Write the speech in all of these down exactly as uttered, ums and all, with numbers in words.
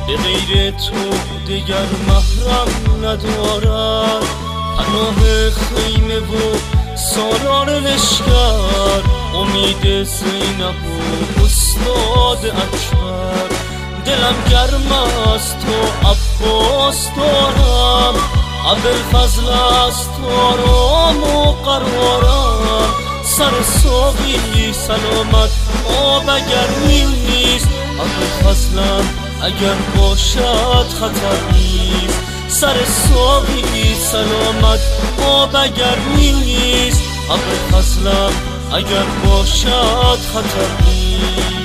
به غیر تو دگر محرم ندارد. پناه خیمه و سالار لشکر، امید زینب و استاد اکبر. دلم گرم از تو عباس دارم، ابوالفضل از تو آرام و قرارم. سر ساقی سلامت آب اگر نیست، ابوالفضلم اگر باشد خطر نیست. سر ساقی سلامت آب اگر نیست، ابوالفضلم اگر باشد خطر نیست.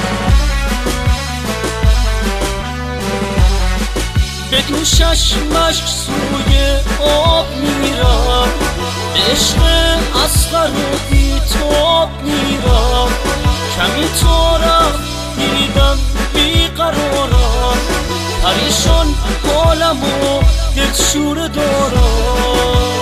به دوشش مشک سوی آب میرم، به عشق اصغر و بیتاب میرم. کمی تا رفت دیدم بیقرارم، پریشان حالم و دلشوره دارم.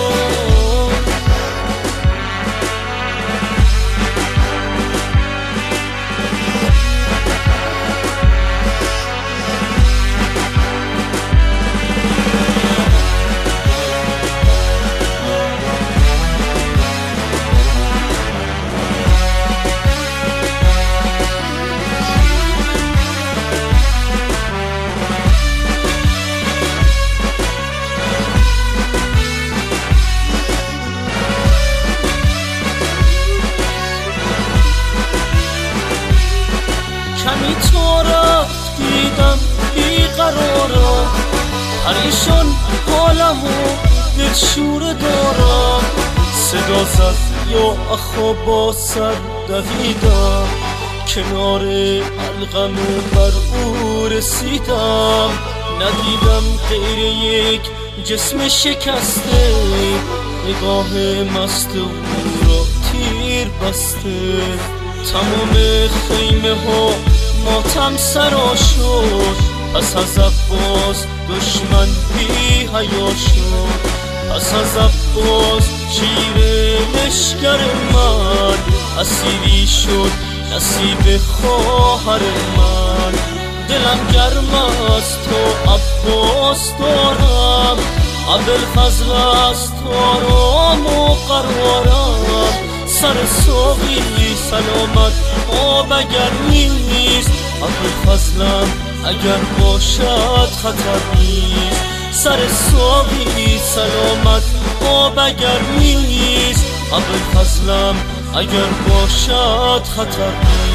کمی تا رفت دیدم بیقرارم، پریشان حالم و دلشوره دارم. صدا زد یا اخا با سر دویدم، کنار القم بر او رسیدم. ندیدم غیر یک جسم شکسته، نگاه مست او را تیر بسته. تمام خیمه ها ماتم سرا شد، پس از عباس دشمن بی حیا شد. پس از عباس شیر لشکر من، اسیری شد نصیب خواهر من. دلم گرم از تو عباس دارم، ابوالفضل از تو آرام و قرارم. سر ساقی سلامت آب اگر نیست، ابوالفضلم اگر باشد خطر نیست. سر ساقی سلامت آب اگر نیست، ابوالفضلم اگر باشد خطر نیست.